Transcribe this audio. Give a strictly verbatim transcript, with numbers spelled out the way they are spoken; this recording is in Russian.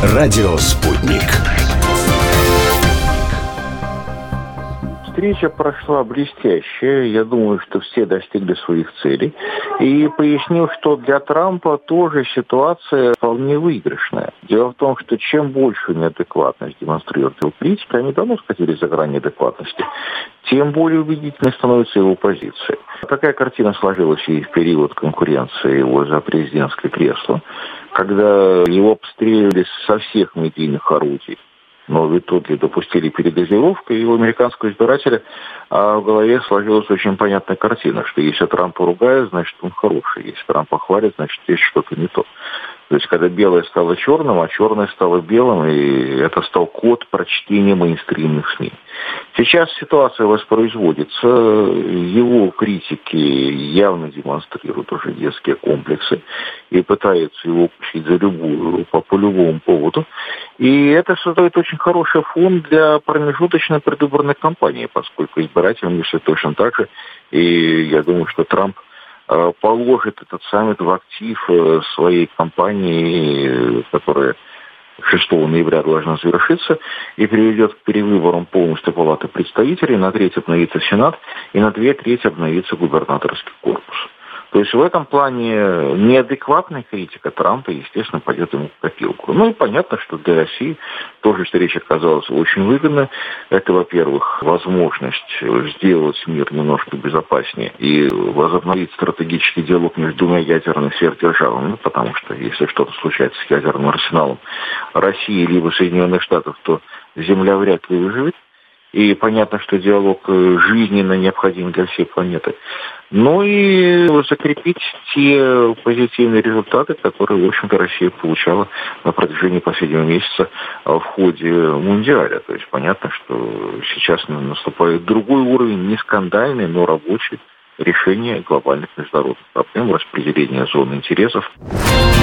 Радио «Спутник». Встреча прошла блестяще. Я думаю, что все достигли своих целей. И пояснил, что для Трампа тоже ситуация вполне выигрышная. Дело в том, что чем больше неадекватность демонстрирует его критика, они давно сходили за грань адекватности, тем более убедительной становится его позиция. Такая картина сложилась и в период конкуренции его за президентское кресло, когда его обстреливали со всех медийных орудий. Но в итоге допустили передозировку, и у американского избирателя а в голове сложилась очень понятная картина, что если Трампа ругают, значит он хороший, если Трампа хвалят, значит есть что-то не то. То есть, когда белое стало черным, а черное стало белым, и это стал код прочтения мейнстримных СМИ. Сейчас ситуация воспроизводится, его критики явно демонстрируют уже детские комплексы и пытаются его укусить за любую, по, по любому поводу. И это создает очень хороший фон для промежуточной предвыборной кампании, поскольку избиратели мыслят точно так же, и я думаю, что Трамп положит этот саммит в актив своей кампании, которая шестого ноября должна завершиться, и приведет к перевыборам полностью Палаты представителей, на треть обновится Сенат, и на две трети обновится губернаторский корпус. То есть в этом плане неадекватная критика Трампа, естественно, пойдет ему в копилку. Ну и понятно, что для России тоже встреча оказалась очень выгодна. Это, во-первых, возможность сделать мир немножко безопаснее и возобновить стратегический диалог между двумя ядерными сверхдержавами, потому что если что-то случается с ядерным арсеналом России либо Соединенных Штатов, то Земля вряд ли выживет. И понятно, что диалог жизненно необходим для всей планеты. Ну и закрепить те позитивные результаты, которые, в общем-то, Россия получала на протяжении последнего месяца в ходе Мундиаля. То есть понятно, что сейчас наступает другой уровень, не скандальный, но рабочий, решение глобальных международных проблем, распределение зон интересов.